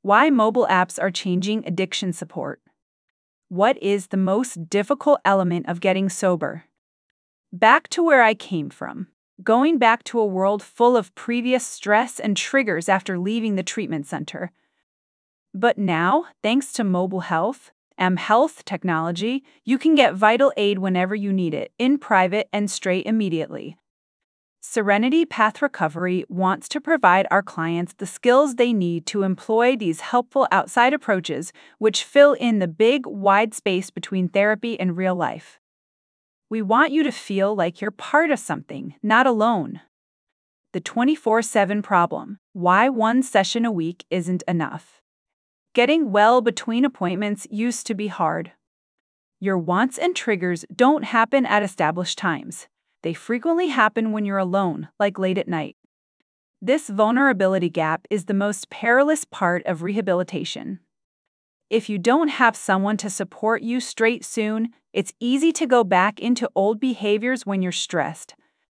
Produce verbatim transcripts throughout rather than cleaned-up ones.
Why mobile apps are changing addiction support. What is the most difficult element of getting sober? Back to where I came from. Going back to a world full of previous stress and triggers after leaving the treatment center. But now, thanks to mobile health, mHealth technology, you can get vital aid whenever you need it, in private and straight immediately. Serenity Path Recovery wants to provide our clients the skills they need to employ these helpful outside approaches, which fill in the big, wide space between therapy and real life. We want you to feel like you're part of something, not alone. The twenty-four seven problem: why one session a week isn't enough. Getting well between appointments used to be hard. Your wants and triggers don't happen at established times. They frequently happen when you're alone, like late at night. This vulnerability gap is the most perilous part of rehabilitation. If you don't have someone to support you straight soon, it's easy to go back into old behaviors when you're stressed.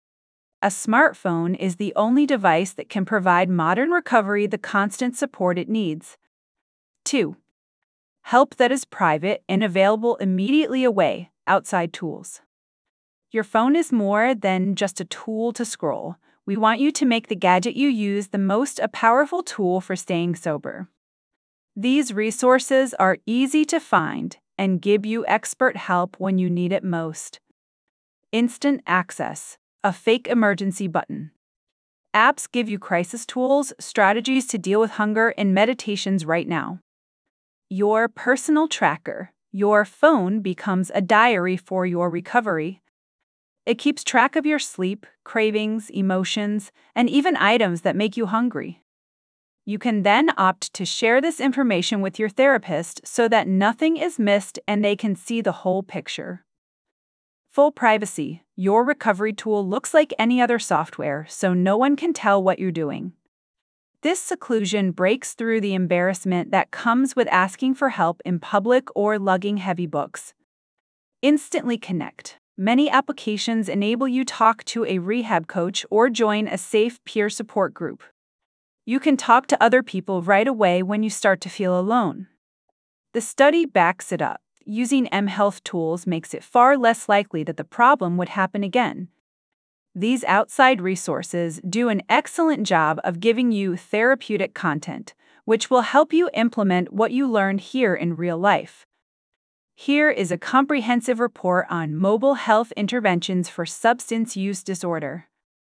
A smartphone is the only device that can provide modern recovery the constant support it needs. two. Help that is private and available immediately away, outside tools. Your phone is more than just a tool to scroll. We want you to make the gadget you use the most a powerful tool for staying sober. These resources are easy to find and give you expert help when you need it most. Instant access, a fake emergency button. Apps give you crisis tools, strategies to deal with hunger, and meditations right now. Your personal tracker. Your phone becomes a diary for your recovery. It keeps track of your sleep, cravings, emotions, and even items that make you hungry. You can then opt to share this information with your therapist so that nothing is missed and they can see the whole picture. Full privacy. Your recovery tool looks like any other software, so no one can tell what you're doing. This seclusion breaks through the embarrassment that comes with asking for help in public or lugging heavy books. Instantly connect. Many applications enable you to talk to a rehab coach or join a safe peer support group. You can talk to other people right away when you start to feel alone. The study backs it up. Using mHealth tools makes it far less likely that the problem would happen again. These outside resources do an excellent job of giving you therapeutic content, which will help you implement what you learned here in real life. Here is a comprehensive report on mobile health interventions for substance use disorder.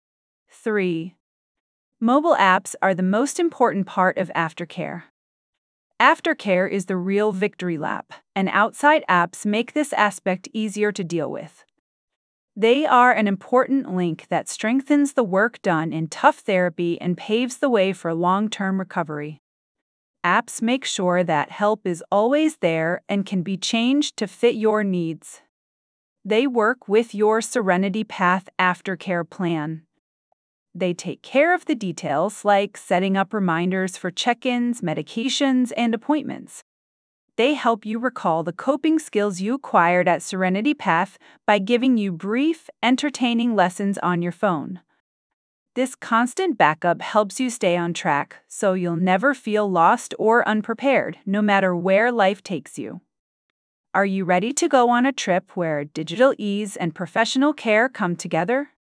three. Mobile apps are the most important part of aftercare. Aftercare is the real victory lap, and outside apps make this aspect easier to deal with. They are an important link that strengthens the work done in tough therapy and paves the way for long-term recovery. Apps make sure that help is always there and can be changed to fit your needs. They work with your Serenity Path aftercare plan. They take care of the details like setting up reminders for check-ins, medications, and appointments. They help you recall the coping skills you acquired at Serenity Path by giving you brief, entertaining lessons on your phone. This constant backup helps you stay on track, so you'll never feel lost or unprepared, no matter where life takes you. Are you ready to go on a trip where digital ease and professional care come together?